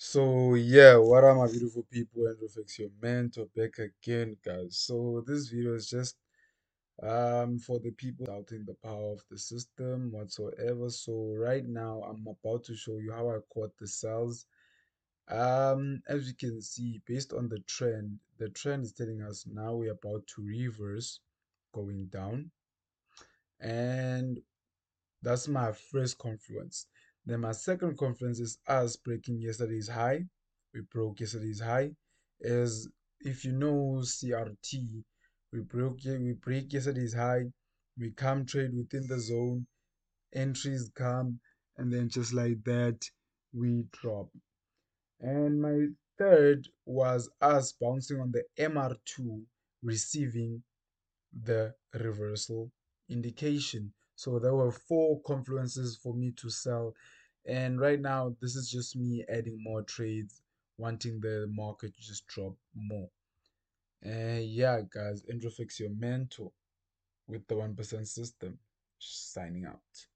So yeah, what are my beautiful people and Reflex your mentor back again, guys. So this video is just for the people doubting the power of the system whatsoever. So right now I'm about to show you how I caught the cells. As you can see, based on the trend is telling us now we're about to reverse going down. And that's my first confluence. Then my second confluence is us breaking yesterday's high. We broke yesterday's high. As if you know CRT, we break yesterday's high. We come trade within the zone. Entries come, and then just like that, we drop. And my third was us bouncing on the MR2, receiving the reversal indication. So there were four confluences for me to sell. And right now, this is just me adding more trades, wanting the market to just drop more. And yeah, guys, Androfix your mentor with the 1% system. Signing out.